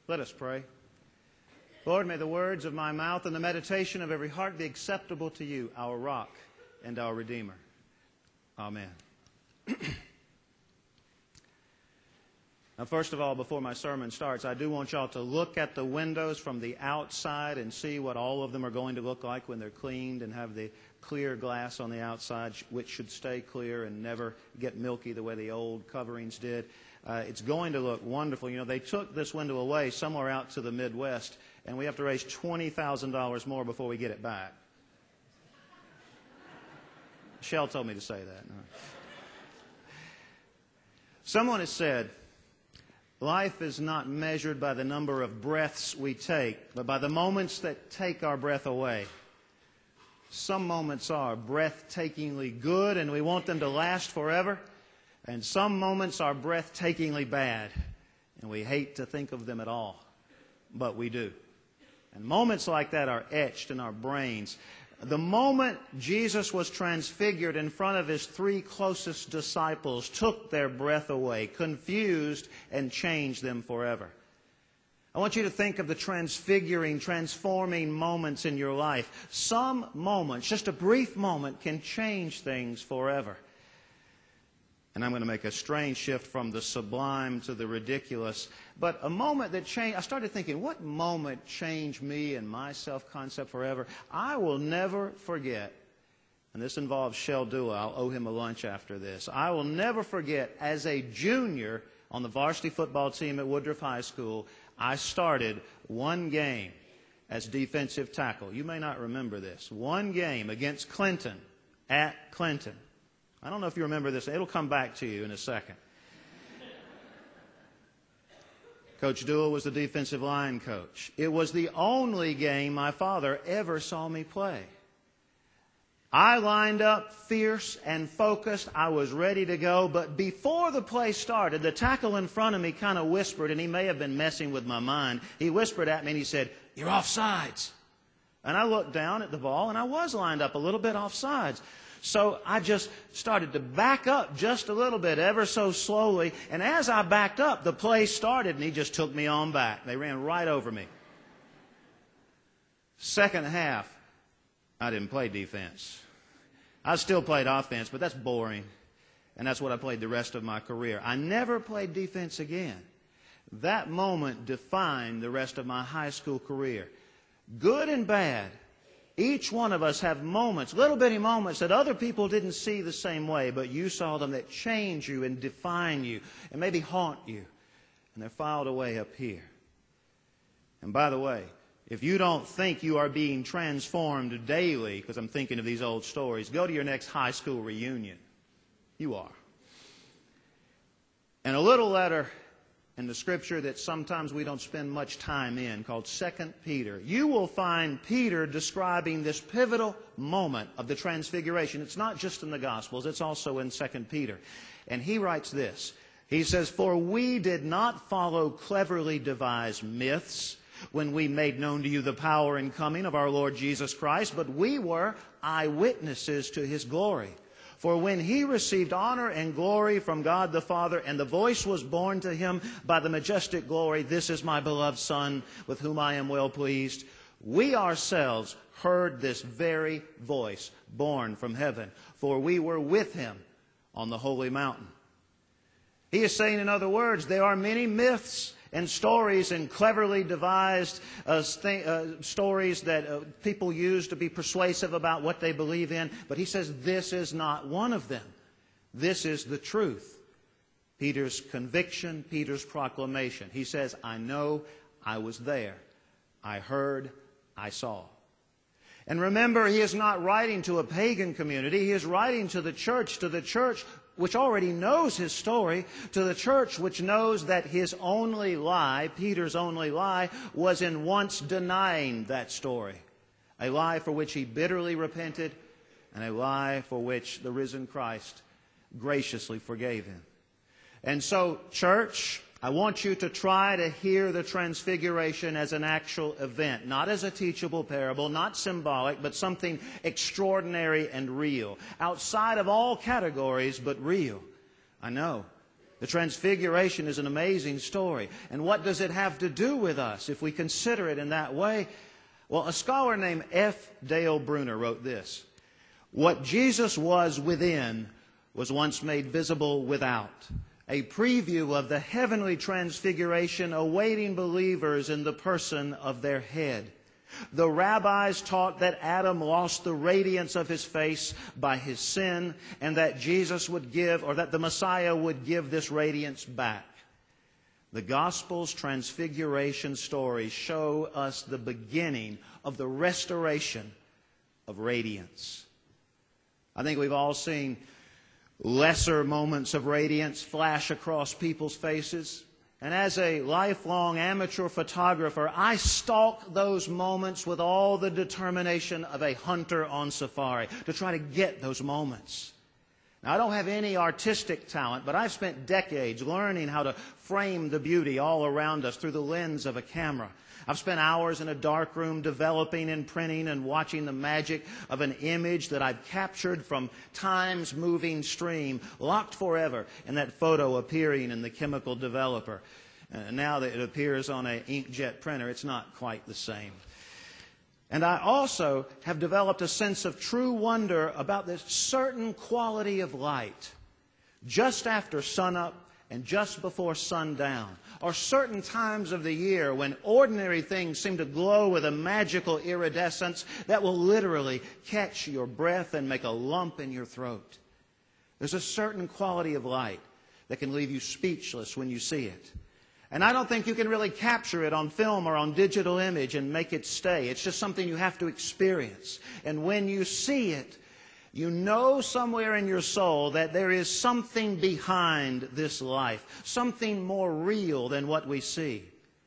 Let us pray. Lord, may the words of my mouth and the meditation of every heart be acceptable to you, our rock and our Redeemer. Amen. Now, first of all, before my sermon starts, I do want y'all to look at the windows from the outside and see what all of them are going to look like when they're cleaned and have the clear glass on the outside, which should stay clear and never get milky the way the old coverings did. It's going to look wonderful. You know, they took this window away somewhere out to the Midwest, and we have to raise $20,000 more before we get it back. Shell told me to say that. No. Someone has said, life is not measured by the number of breaths we take, but by the moments that take our breath away. Some moments are breathtakingly good, and we want them to last forever. And some moments are breathtakingly bad, and we hate to think of them at all, but we do. And moments like that are etched in our brains. The moment Jesus was transfigured in front of his three closest disciples took their breath away, confused, and changed them forever. I want you to think of the transfiguring, transforming moments in your life. Some moments, just a brief moment, can change things forever. And I'm going to make a strange shift from the sublime to the ridiculous. But a moment that changed, I started thinking, what moment changed me and my self-concept forever? I will never forget, and this involves Shell Dua. I'll owe him a lunch after this. I will never forget, as a junior on the varsity football team at Woodruff High School, I started one game as defensive tackle. You may not remember this. One game against Clinton, at Clinton. I don't know if you remember this. It'll come back to you in a second. Coach Dua was the defensive line coach. It was the only game my father ever saw me play. I lined up fierce and focused. I was ready to go. But before the play started, the tackle in front of me kind of whispered, and he may have been messing with my mind. He whispered at me and he said, "You're offsides." And I looked down at the ball, and I was lined up a little bit offsides. So I just started to back up just a little bit, ever so slowly. And as I backed up, the play started, and he just took me on back. They ran right over me. Second half, I didn't play defense. I still played offense, but that's boring. And that's what I played the rest of my career. I never played defense again. That moment defined the rest of my high school career. Good and bad. Each one of us have moments, little bitty moments that other people didn't see the same way, but you saw them, that change you and define you and maybe haunt you. And they're filed away up here. And by the way, if you don't think you are being transformed daily, because I'm thinking of these old stories, go to your next high school reunion. You are. And a little letter in the Scripture that sometimes we don't spend much time in, called 2 Peter. You will find Peter describing this pivotal moment of the Transfiguration. It's not just in the Gospels, it's also in 2 Peter. And he writes this. He says, "For we did not follow cleverly devised myths when we made known to you the power and coming of our Lord Jesus Christ, but we were eyewitnesses to His glory. For when He received honor and glory from God the Father, and the voice was borne to Him by the majestic glory, 'This is my beloved Son, with whom I am well pleased,' we ourselves heard this very voice borne from heaven, for we were with Him on the holy mountain." He is saying, in other words, there are many myths and stories and cleverly devised stories that people use to be persuasive about what they believe in. But he says this is not one of them. This is the truth. Peter's conviction, Peter's proclamation. He says, I know, I was there. I heard, I saw. And remember, he is not writing to a pagan community. He is writing to the church which already knows his story, to the church which knows that his only lie, Peter's only lie, was in once denying that story. A lie for which he bitterly repented, and a lie for which the risen Christ graciously forgave him. And so, church, I want you to try to hear the Transfiguration as an actual event, not as a teachable parable, not symbolic, but something extraordinary and real. Outside of all categories, but real. I know. The Transfiguration is an amazing story. And what does it have to do with us if we consider it in that way? Well, a scholar named F. Dale Bruner wrote this: "What Jesus was within was once made visible without. A preview of the heavenly transfiguration awaiting believers in the person of their head. The rabbis taught that Adam lost the radiance of his face by his sin, and that Jesus would give, or that the Messiah would give this radiance back. The Gospel's transfiguration stories show us the beginning of the restoration of radiance." I think we've all seen lesser moments of radiance flash across people's faces. And as a lifelong amateur photographer, I stalk those moments with all the determination of a hunter on safari to try to get those moments. Now, I don't have any artistic talent, but I've spent decades learning how to frame the beauty all around us through the lens of a camera. I've spent hours in a dark room developing and printing and watching the magic of an image that I've captured from time's moving stream, locked forever in that photo appearing in the chemical developer. Now that it appears on an inkjet printer, it's not quite the same. And I also have developed a sense of true wonder about this certain quality of light just after sunup and just before sundown, or certain times of the year when ordinary things seem to glow with a magical iridescence that will literally catch your breath and make a lump in your throat. There's a certain quality of light that can leave you speechless when you see it. And I don't think you can really capture it on film or on digital image and make it stay. It's just something you have to experience. And when you see it, you know somewhere in your soul that there is something behind this life, something more real than what we see.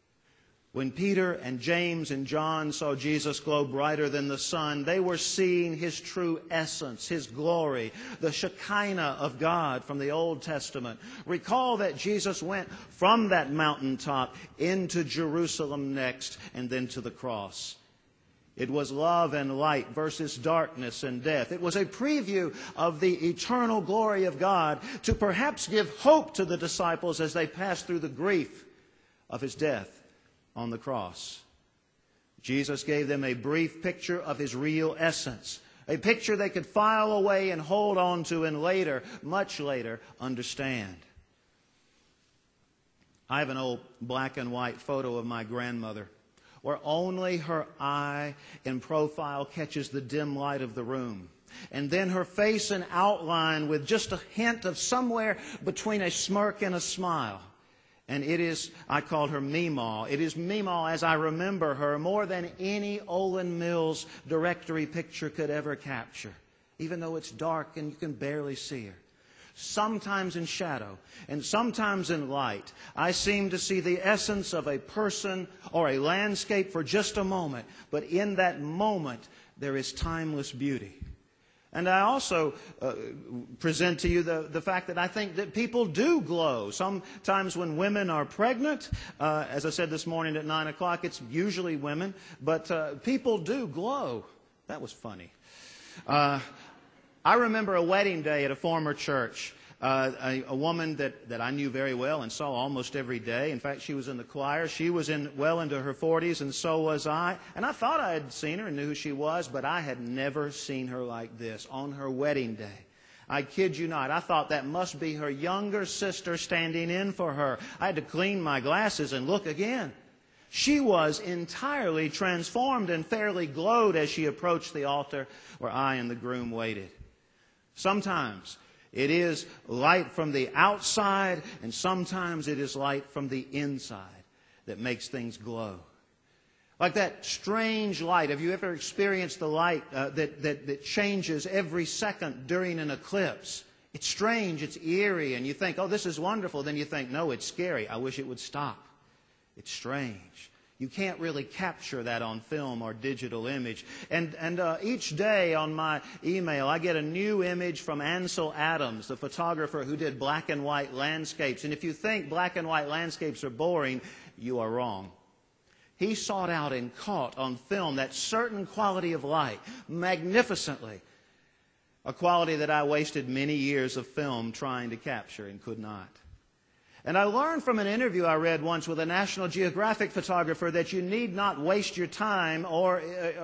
When Peter and James and John saw Jesus glow brighter than the sun, they were seeing His true essence, His glory, the Shekinah of God from the Old Testament. Recall that Jesus went from that mountaintop into Jerusalem next and then to the cross. It was love and light versus darkness and death. It was a preview of the eternal glory of God to perhaps give hope to the disciples as they passed through the grief of His death on the cross. Jesus gave them a brief picture of His real essence, a picture they could file away and hold on to and later, much later, understand. I have an old black and white photo of my grandmother, where only her eye in profile catches the dim light of the room. And then her face in outline with just a hint of somewhere between a smirk and a smile. And it is, I called her Meemaw. It is Meemaw as I remember her more than any Olin Mills directory picture could ever capture, even though it's dark and you can barely see her. Sometimes in shadow and sometimes in light, I seem to see the essence of a person or a landscape for just a moment. But in that moment, there is timeless beauty. And I also present to you the fact that I think that people do glow. Sometimes when women are pregnant, as I said this morning at 9 o'clock, it's usually women, but people do glow. That was funny. I remember a wedding day at a former church. A woman that I knew very well and saw almost every day. In fact, she was in the choir. She was well into her 40s, and so was I. And I thought I had seen her and knew who she was, but I had never seen her like this on her wedding day. I kid you not. I thought that must be her younger sister standing in for her. I had to clean my glasses and look again. She was entirely transformed and fairly glowed as she approached the altar where I and the groom waited. Sometimes it is light from the outside, and sometimes it is light from the inside that makes things glow. Like that strange light. Have you ever experienced the light that changes every second during an eclipse? It's strange, it's eerie, and you think, oh, this is wonderful. Then you think, no, it's scary. I wish it would stop. It's strange. You can't really capture that on film or digital image. And each day on my email, I get a new image from Ansel Adams, the photographer who did black and white landscapes. And if you think black and white landscapes are boring, you are wrong. He sought out and caught on film that certain quality of light magnificently, a quality that I wasted many years of film trying to capture and could not. And I learned from an interview I read once with a National Geographic photographer that you need not waste your time or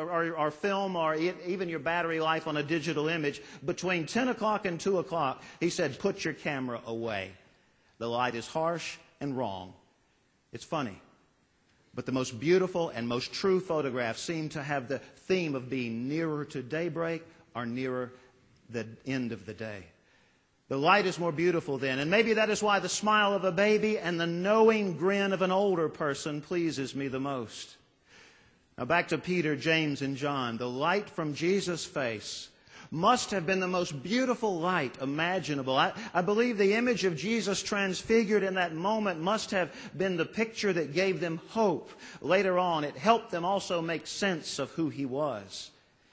film or even your battery life on a digital image between 10 o'clock and 2 o'clock. He said, put your camera away. The light is harsh and wrong. It's funny. But the most beautiful and most true photographs seem to have the theme of being nearer to daybreak or nearer the end of the day. The light is more beautiful then, and maybe that is why the smile of a baby and the knowing grin of an older person pleases me the most. Now back to Peter, James, and John. The light from Jesus' face must have been the most beautiful light imaginable. I believe the image of Jesus transfigured in that moment must have been the picture that gave them hope. Later on, it helped them also make sense of who He was.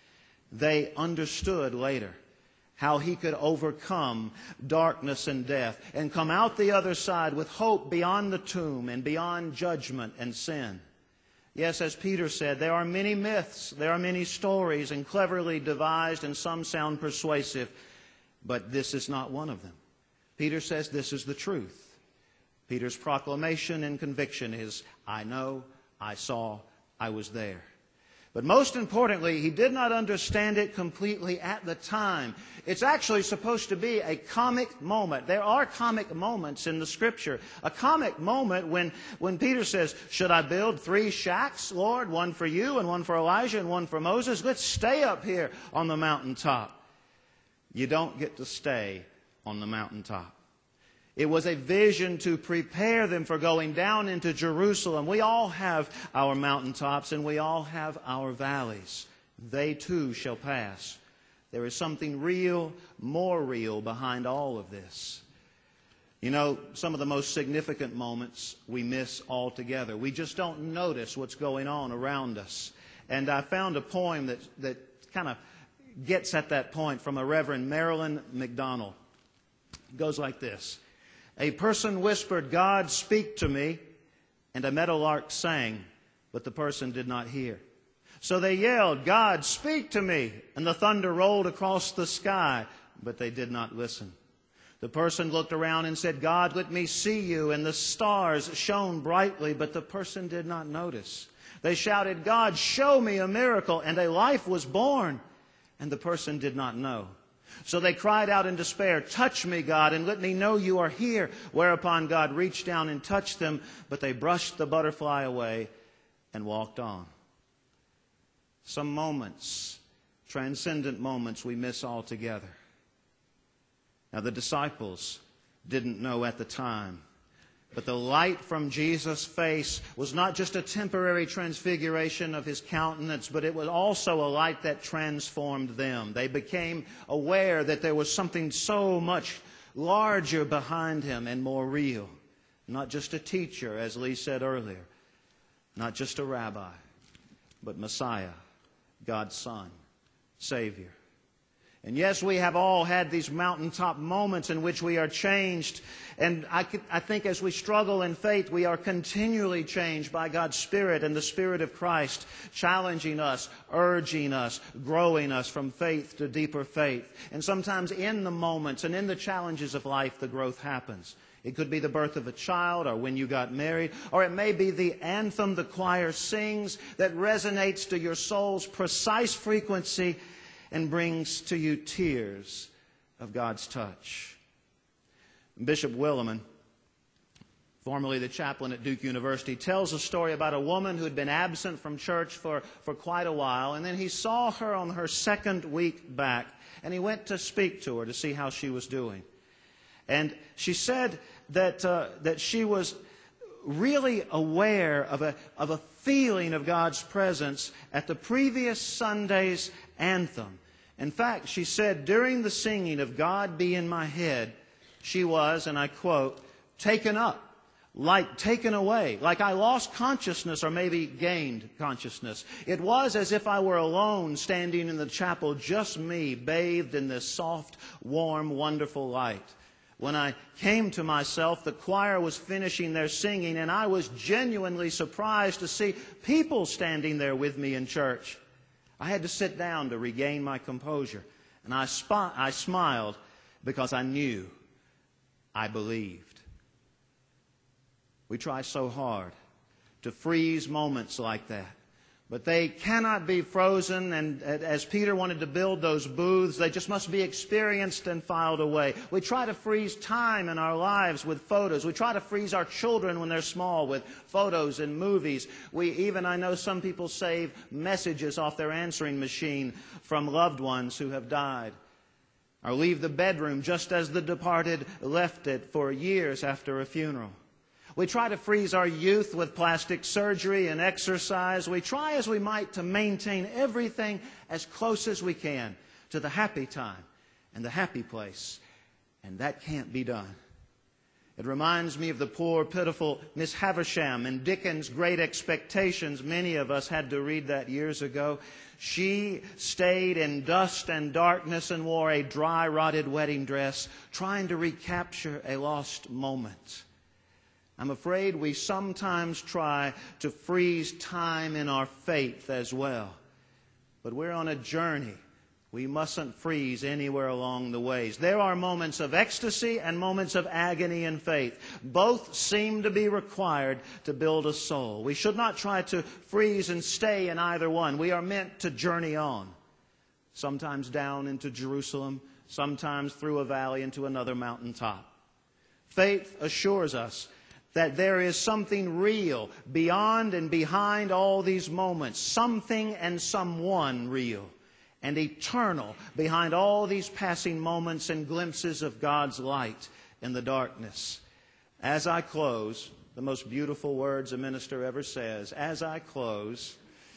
They understood later how He could overcome darkness and death and come out the other side with hope beyond the tomb and beyond judgment and sin. Yes, as Peter said, there are many myths, there are many stories and cleverly devised, and some sound persuasive, but this is not one of them. Peter says this is the truth. Peter's proclamation and conviction is, I know, I saw, I was there. But most importantly, he did not understand it completely at the time. It's actually supposed to be a comic moment. There are comic moments in the Scripture. A comic moment when Peter says, should I build 3 shacks, Lord? One for you and one for Elijah and one for Moses? Let's stay up here on the mountaintop. You don't get to stay on the mountaintop. It was a vision to prepare them for going down into Jerusalem. We all have our mountaintops and we all have our valleys. They too shall pass. There is something real, more real behind all of this. You know, some of the most significant moments we miss altogether. We just don't notice what's going on around us. And I found a poem that kind of gets at that point from a Reverend Marilyn McDonald. It goes like this. A person whispered, God, speak to me, and a meadowlark sang, but the person did not hear. So they yelled, God, speak to me, and the thunder rolled across the sky, but they did not listen. The person looked around and said, God, let me see you, and the stars shone brightly, but the person did not notice. They shouted, God, show me a miracle, and a life was born, and the person did not know. So they cried out in despair, touch me, God, and let me know you are here. Whereupon God reached down and touched them, but they brushed the butterfly away and walked on. Some moments, transcendent moments, we miss altogether. Now, the disciples didn't know at the time, but the light from Jesus' face was not just a temporary transfiguration of His countenance, but it was also a light that transformed them. They became aware that there was something so much larger behind Him and more real. Not just a teacher, as Lee said earlier. Not just a rabbi, but Messiah, God's Son, Savior. And yes, we have all had these mountaintop moments in which we are changed. And I think as we struggle in faith, we are continually changed by God's Spirit and the Spirit of Christ, challenging us, urging us, growing us from faith to deeper faith. And sometimes in the moments and in the challenges of life, the growth happens. It could be the birth of a child or when you got married, or it may be the anthem the choir sings that resonates to your soul's precise frequency and brings to you tears of God's touch. Bishop Willimon, formerly the chaplain at Duke University, tells a story about a woman who had been absent from church for quite a while, and then he saw her on her second week back, and he went to speak to her to see how she was doing. And she said that she was really aware of a feeling of God's presence at the previous Sunday's anthem. In fact, she said, during the singing of God Be in My Head, she was, and I quote, taken up, like taken away, like I lost consciousness or maybe gained consciousness. It was as if I were alone standing in the chapel, just me, bathed in this soft, warm, wonderful light. When I came to myself, the choir was finishing their singing, and I was genuinely surprised to see people standing there with me in church. I had to sit down to regain my composure. And I smiled because I knew, I believed. We try so hard to freeze moments like that. But they cannot be frozen, and as Peter wanted to build those booths, they just must be experienced and filed away. We try to freeze time in our lives with photos. We try to freeze our children when they're small with photos and movies. I know some people save messages off their answering machine from loved ones who have died. Or leave the bedroom just as the departed left it for years after a funeral. We try to freeze our youth with plastic surgery and exercise. We try as we might to maintain everything as close as we can to the happy time and the happy place. And that can't be done. It reminds me of the poor, pitiful Miss Havisham in Dickens' Great Expectations. Many of us had to read that years ago. She stayed in dust and darkness and wore a dry, rotted wedding dress, trying to recapture a lost moment. I'm afraid we sometimes try to freeze time in our faith as well. But we're on a journey. We mustn't freeze anywhere along the ways. There are moments of ecstasy and moments of agony in faith. Both seem to be required to build a soul. We should not try to freeze and stay in either one. We are meant to journey on. Sometimes down into Jerusalem, sometimes through a valley into another mountaintop. Faith assures us that there is something real beyond and behind all these moments, something and someone real and eternal behind all these passing moments and glimpses of God's light in the darkness. As I close, the most beautiful words a minister ever says, as I close,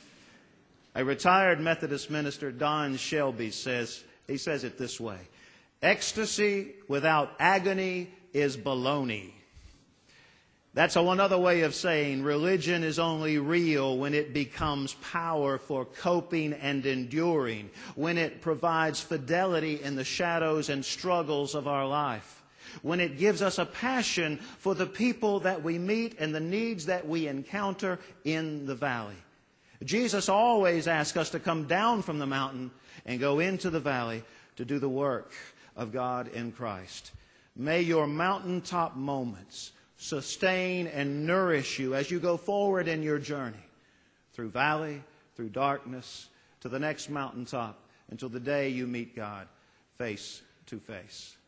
a retired Methodist minister, Don Shelby, says it this way: ecstasy without agony is baloney. That's one other way of saying religion is only real when it becomes power for coping and enduring, when it provides fidelity in the shadows and struggles of our life, when it gives us a passion for the people that we meet and the needs that we encounter in the valley. Jesus always asks us to come down from the mountain and go into the valley to do the work of God in Christ. May your mountaintop moments sustain and nourish you as you go forward in your journey through valley, through darkness, to the next mountaintop, until the day you meet God face to face.